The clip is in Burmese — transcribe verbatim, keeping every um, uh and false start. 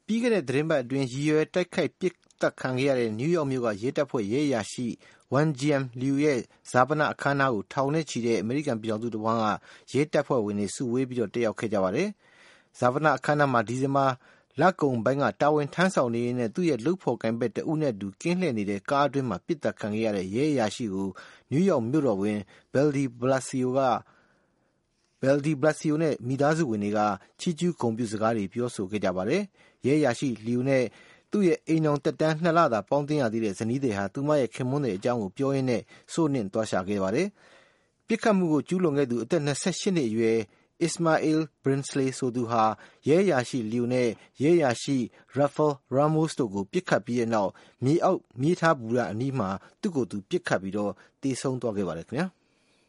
ပြီးခဲ့တဲ့သတင်းပတ်အတွင်းရည်ရွယ်တိုက်ခိုက်ပစ်သတ်ခံခဲ့ရတဲ့နယူးယောက်မြို့ကရဲတပ်ဖွဲ့ရဲအရာရှိ Wang Jianliu ရဲ့ဈာပနအခမ်းအနားကိုထောင်နဲ့ချီတဲ့အမေရိကန်ပြည်ထောင်စုတစ်ဝန်းကရဲတပ်ဖွဲ့ဝင်တွေစုဝေးပြီးတော့တက်ရောက်ခဲ့ကြပါတယ်။ဈာပနအခမ်းအနားမှာဒီဇင်ဘာလကုန်ပိုင်းကတာဝန်ထမ်းဆောင်နေရင်းနဲ့သူ့ရဲ့လုပ်ဖော်ကိုင်ဘက်တဦးနဲ့အတူကင်းလှည့်နေတဲ့ကားအတွင်းမှာပစ်သတ်ခံခဲ့ရတဲ့ရဲအရာရှိကိုနယူးယောက်မြို့တော်ဝန် Bill de Blasio က Bill de Blasio နဲ့မိသားစုဝင်တွေကချီးကျူးဂုဏ်ပြုစကားတွေပြောဆိုခဲ့ကြပါတယ်။ရဲအရာရှိလီယိုနဲ့သူ့ရဲ့အိမ်တော်တက်တန်းနှစ်လသာပေါင်းသင်းရသေးတဲ့ဇနီးတွေဟာသူမရဲ့ခင်မွန်းတွေအကြောင်းကိုပြောရင်းနဲ့စိုးနှင့်သွားရှာခဲ့ပါတယ်။ပြစ်ခတ်မှုကိုကျူးလွန်ခဲ့သူအသက်၂၈နှစ်အရွယ် Ismail Brinsley ဆိုသူဟာရဲအရာရှိလီယိုနဲ့ရဲအရာရှိ Rafael Ramos တို့ကိုပြစ်ခတ်ပြီးတဲ့နောက်မြေအောက်မြေထားဘူရအနီးမှာသူ့ကိုယ်သူပြစ်ခတ်ပြီးတော့တေဆုံးသွားခဲ့ပါတယ်ခင်ဗျာ။